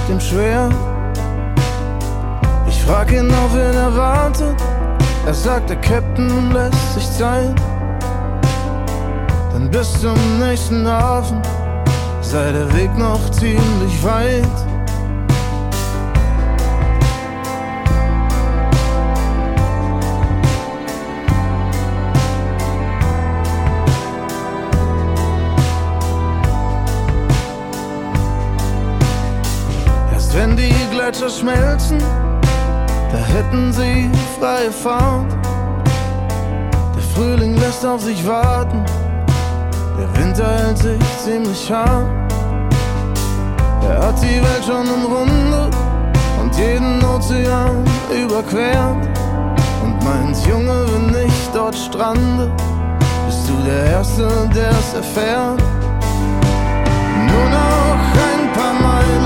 fällt ihm schwer. Ich frag ihn, auf wen er wartet. Er sagt, der Captain lässt sich Zeit. Denn bis zum nächsten Hafen sei der Weg noch ziemlich weit. Erst wenn die Gletscher schmelzen, da hätten sie freie Fahrt. Der Frühling lässt auf sich warten, der Winter hält sich ziemlich hart. Er hat die Welt schon umrundet und jeden Ozean überquert. Und meint, Junge, wenn ich dort strande, bist du der Erste, der es erfährt. Nur noch ein